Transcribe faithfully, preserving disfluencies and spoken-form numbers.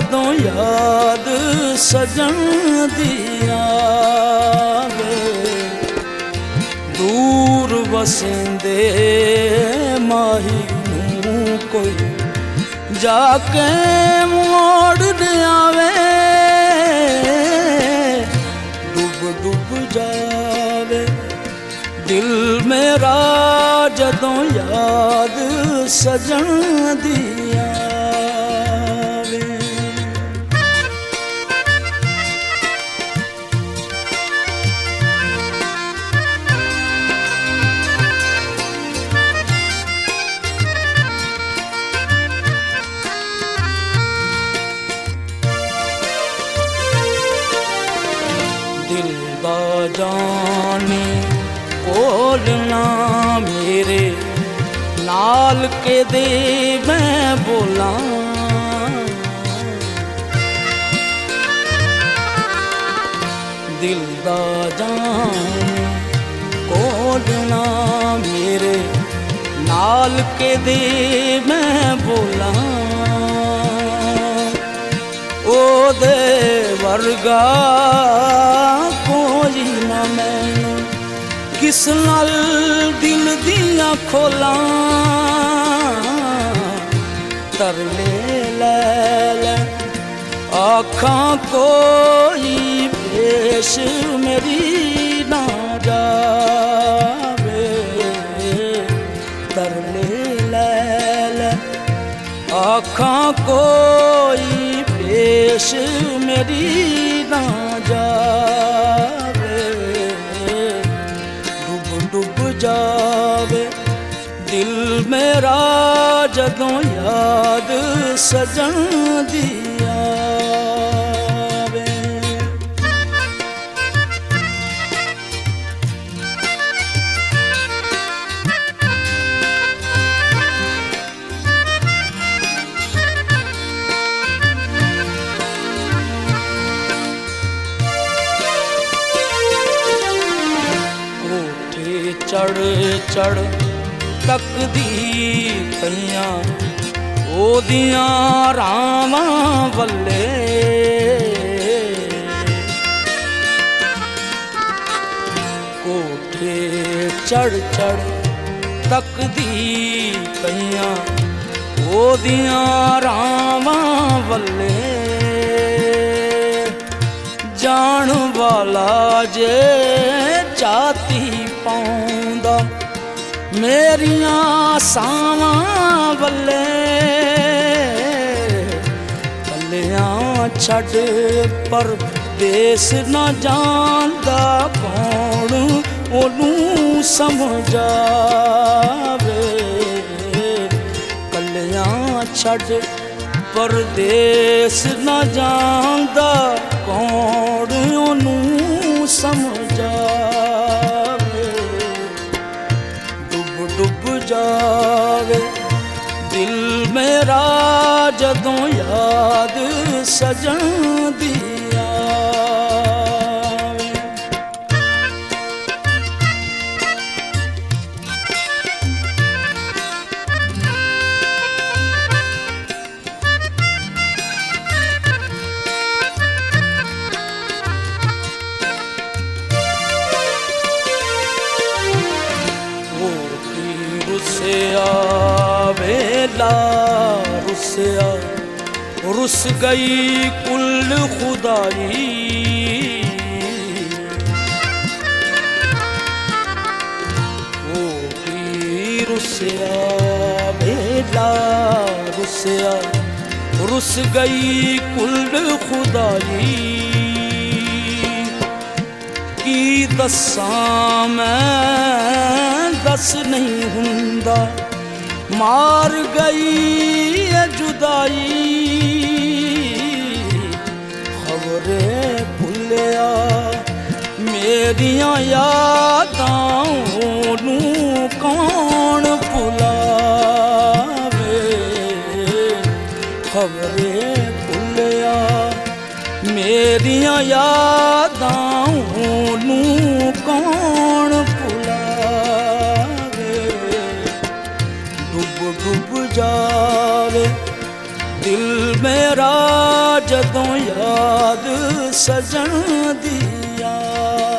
जदों याद सजन दी आवे, दूर वसेंदे माही नूं कोई जाके मोड़ दे आवे, डूब डूब जावे दिल मेरा जदों याद सजन दी आवे। दिल दा जाने बोलना मेरे नाल के दे मैं बोला, दिल दा जाने बोलना मेरे नाल के दे मैं बोला, ओ दे वर्गा कोई ना मैनू किस नाल दिल दिया खोला, तरले लै लै आखां कोई पेश मेरी ना जावे, तरले लै लै आखां कोई पेश मेरी ना जावे, डूब डूब जावे दिल मेरा जदों याद सजन दी आवे। चढ़ चढ़ तकदी पईयां ओदियां रावां वल्ले, कोठे चढ़ चढ़ तकदी पईयां ओदियां रावां वल्ले, जान वाला जे जाती पाउंदा मेरियां सावां वल्ले, पल्लियां छड़ पर देस न जांदा कौन ओनू समझावे, पल्लियां छड़ परदेस न जांदा कौन ओनू समझावे, डुब डुब जावे दिल मेरा जदों याद सजन दी आवे। वेला रुसया रुस गई कुल खुदाई, वो की रुसया वेला रुसया रुस गई कुल खुदाई, की दसां मैं दस नहीं हुंदा मार गई है जुदाई, खबरे भुलिया मेरियां यादां नू कौन भुलावे, खबरे भुलिया मेरियां यादां नू कौन भुलावे, डुब डुब जावे दिल मेरा जदों याद सजन दी आवे।